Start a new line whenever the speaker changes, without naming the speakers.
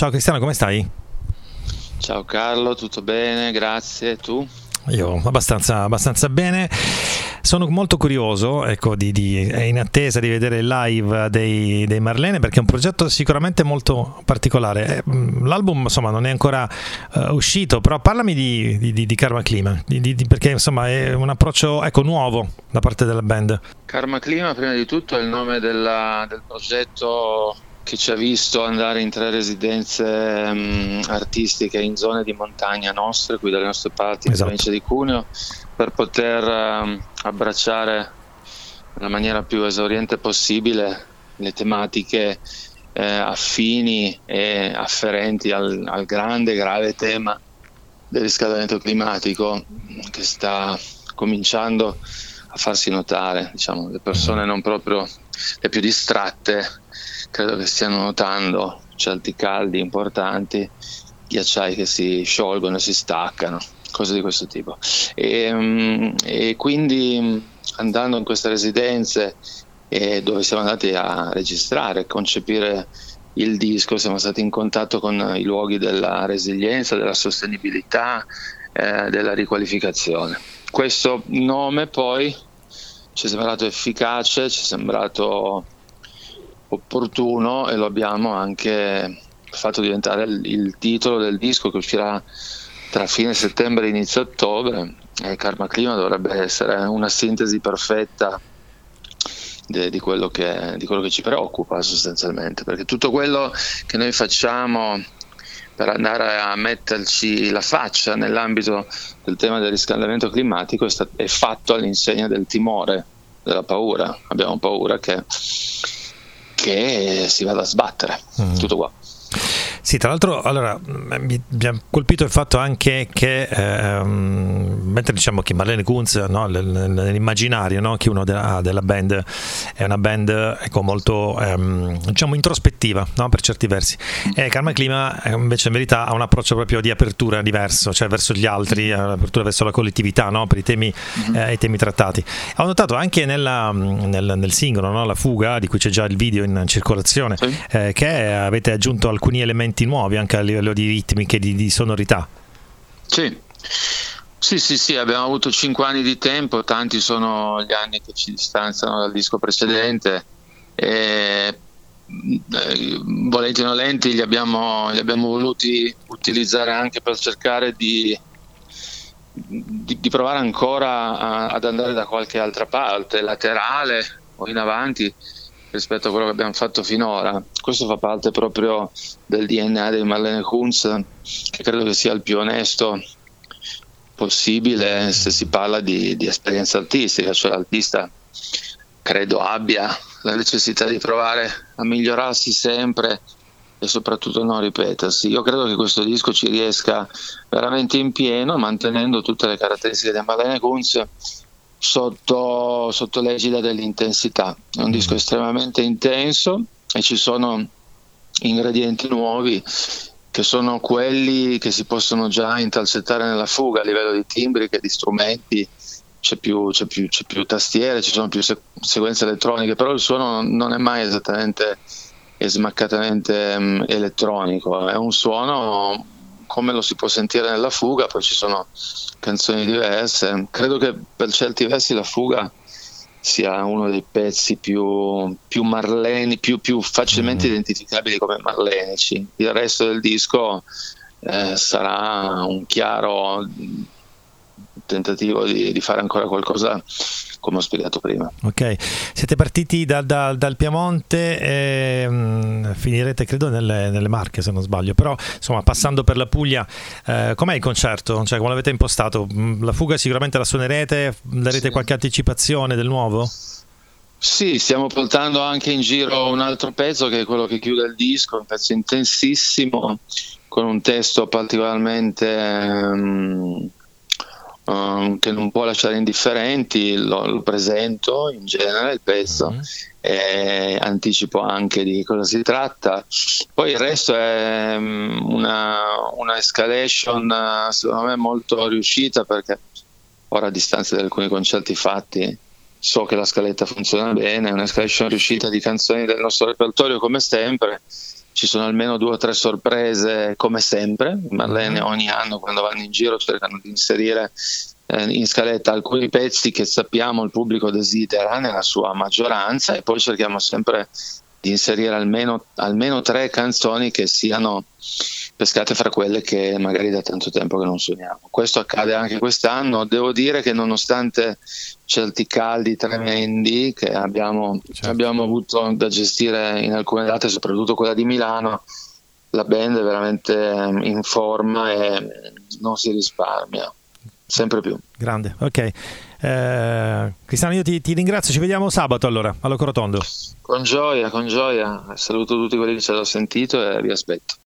Ciao Cristiano, come stai?
Ciao Carlo, tutto bene? Grazie. Tu?
Io abbastanza bene. Sono molto curioso, ecco, in attesa di vedere il live dei Marlene, perché è un progetto sicuramente molto particolare. L'album, insomma, non è ancora uscito, però parlami di Karma Clima, perché insomma è un approccio, ecco, nuovo da parte della band.
Karma Clima, prima di tutto, è il nome del progetto che ci ha visto andare in 3 residenze artistiche in zone di montagna nostre, qui dalle nostre parti, in provincia di Cuneo, per poter abbracciare nella maniera più esauriente possibile le tematiche affini e afferenti al grande e grave tema del riscaldamento climatico, che sta cominciando a farsi notare. Diciamo, le persone non proprio le più distratte credo che stiano notando certi caldi importanti, ghiacciai che si sciolgono e si staccano, cose di questo tipo. E quindi, andando in queste residenze dove siamo andati a registrare, concepire il disco, siamo stati in contatto con i luoghi della resilienza, della sostenibilità, della riqualificazione. Questo nome poi ci è sembrato efficace, ci è sembrato opportuno, e lo abbiamo anche fatto diventare il titolo del disco, che uscirà tra fine settembre e inizio ottobre. Karma Clima dovrebbe essere una sintesi perfetta di quello che ci preoccupa sostanzialmente, perché tutto quello che noi facciamo per andare a metterci la faccia nell'ambito del tema del riscaldamento climatico è fatto all'insegna del timore, della paura. Abbiamo paura che si vada a sbattere. Tutto qua.
Sì, tra l'altro, allora, mi ha colpito il fatto anche che mentre diciamo che Marlene Kunz, no, nell'immaginario, no, che uno ha della band, è una band, ecco, molto diciamo introspettiva, no, per certi versi, e Karma Clima invece in verità ha un approccio proprio di apertura diverso, cioè verso gli altri, apertura verso la collettività, no, per i temi trattati. Ho notato anche nel singolo, no, La Fuga, di cui c'è già il video in circolazione,
Sì.
Che avete aggiunto alcuni elementi nuovi anche a livello di ritmiche, di sonorità.
Sì, abbiamo avuto 5 anni di tempo, tanti sono gli anni che ci distanziano dal disco precedente, e volenti o nolenti li abbiamo voluti utilizzare anche per cercare di provare ancora ad andare da qualche altra parte, laterale o in avanti, rispetto a quello che abbiamo fatto finora. Questo fa parte proprio del DNA di Marlene Kunz, che credo che sia il più onesto possibile se si parla di esperienza artistica, cioè l'artista credo abbia la necessità di provare a migliorarsi sempre e soprattutto non ripetersi. Io credo che questo disco ci riesca veramente in pieno, mantenendo tutte le caratteristiche di Marlene Kunz sotto l'egida dell'intensità. È un disco estremamente intenso e ci sono ingredienti nuovi che sono quelli che si possono già intercettare nella Fuga a livello di timbriche, di strumenti. C'è più tastiere, ci sono più sequenze elettroniche, però il suono non è mai esattamente e smaccatamente elettronico, è un suono come lo si può sentire nella Fuga. Poi ci sono canzoni diverse. Credo che per certi versi La Fuga sia uno dei pezzi più marleni, più facilmente identificabili come marlenici. Il resto del disco sarà un chiaro tentativo di fare ancora qualcosa come ho spiegato prima.
Ok, siete partiti dal Piemonte e finirete credo nelle Marche, se non sbaglio, però insomma passando per la Puglia, com'è il concerto? Cioè, come l'avete impostato? La Fuga sicuramente la suonerete, darete qualche anticipazione del nuovo?
Sì, stiamo portando anche in giro un altro pezzo che è quello che chiude il disco, un pezzo intensissimo con un testo particolarmente che non può lasciare indifferenti. Lo presento in genere il pezzo e anticipo anche di cosa si tratta. Poi il resto è una escalation secondo me molto riuscita, perché ora, a distanza di alcuni concerti fatti, so che la scaletta funziona bene. È un'escalation riuscita di canzoni del nostro repertorio come sempre, ci sono almeno 2 o 3 sorprese come sempre. Marlene ogni anno quando vanno in giro cercano di inserire in scaletta alcuni pezzi che sappiamo il pubblico desidera nella sua maggioranza, e poi cerchiamo sempre di inserire almeno 3 canzoni che siano pescate fra quelle che magari da tanto tempo che non suoniamo. Questo accade anche quest'anno. Devo dire che nonostante certi caldi tremendi che abbiamo avuto da gestire in alcune date, soprattutto quella di Milano, la band è veramente in forma e non si risparmia, sempre più.
Grande, ok. Cristiano, io ti ringrazio, ci vediamo sabato allora, allo Corotondo.
Con gioia, saluto tutti quelli che ci hanno sentito e vi aspetto.